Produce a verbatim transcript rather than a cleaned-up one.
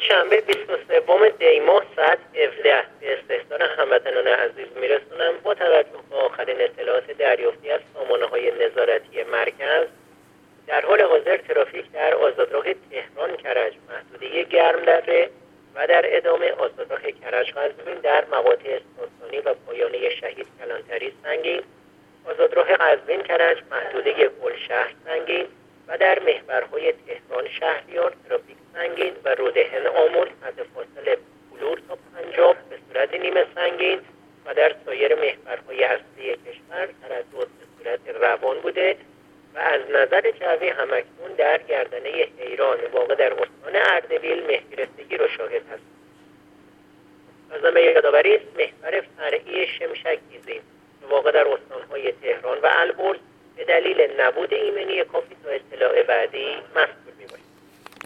شنبه بیست و سوم دی ماه ساعت هفده به استحضار هموطنان عزیز میرسونم. با توجه به آخرین اطلاعات دریافتی از سامانه‌های نظارتی مرکز، در حال حاضر ترافیک در آزادراه تهران کرج محدوده گرمدره و در ادامه آزادراه کرج قزوین در مقاطع استانسانی و پایانه شهید کلانتری سنگین، آزادراه قزوین کرج محدوده گلشهر سنگین و در محورهای تهران شهریار ترافیک سنگین و رودهن آمل از فاصله بلور تا پنجاب به صورت نیمه سنگین و در سایر محورهای اصلی کشور تردد به صورت روان بوده و از نظر جوی همکنون در گردنه حیران واقع در استان اردبیل مه‌گرفتگی را شاهد هست. لازم به یادآوری است محور فرعی شمشک گیزی واقع در استانهای تهران و البرز به دلیل نبود ایمنی کافی تا اطلاع بعدی